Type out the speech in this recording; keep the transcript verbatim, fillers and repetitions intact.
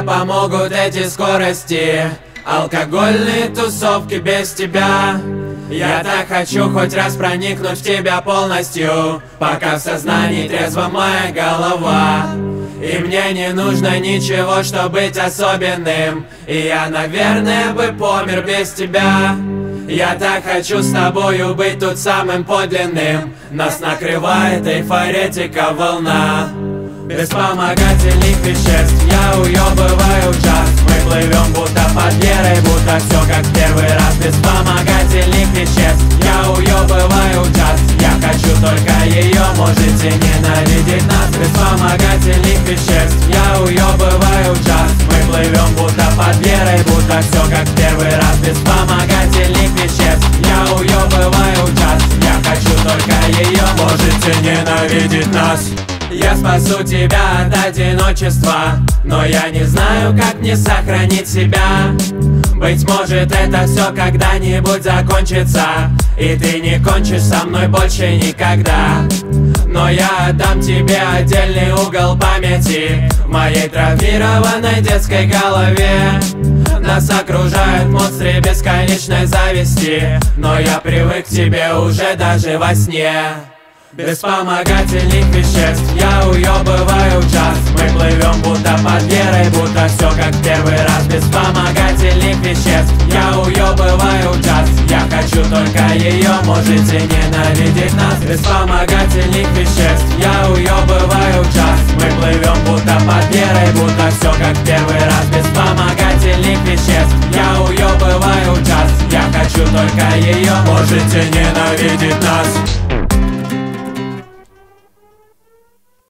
не помогут эти скорости, алкогольные тусовки без тебя. Я так хочу хоть раз проникнуть в тебя полностью, пока в сознании трезва моя голова. И мне не нужно ничего, чтобы быть особенным, и я, наверное, бы помер без тебя. Я так хочу с тобою быть тут самым подлинным. Нас накрывает эйфоретика волна. Без вспомогательных веществ я уебываю час. Мы плывем будто под верой, будто все как в первый раз. Без вспомогательных веществ я уебываю час. Я хочу только ее, можете ненавидеть нас. Без вспомогательных веществ я уебываю час. Мы плывем будто под верой, будто все как в первый раз. Без вспомогательных веществ я уебываю час. Я хочу только ее, можете ненавидеть нас. Я спасу тебя от одиночества, но я не знаю, как мне сохранить себя. Быть может, это все когда-нибудь закончится, и ты не кончишь со мной больше никогда. Но я отдам тебе отдельный угол памяти в моей травмированной детской голове. Нас окружают монстры бесконечной зависти, но я привык к тебе уже даже во сне. Без вспомогательных веществ я уебываю час. Мы плывем будто под верой, будто все как в первый раз. Без вспомогательных веществ я уебываю час. Я хочу только ее, можете ненавидеть нас. Без вспомогательных веществ я уебываю час. Мы плывем будто под верой, будто все как в первый раз. Без вспомогательных веществ я уебываю час. Я хочу только ее, можете ненавидеть нас.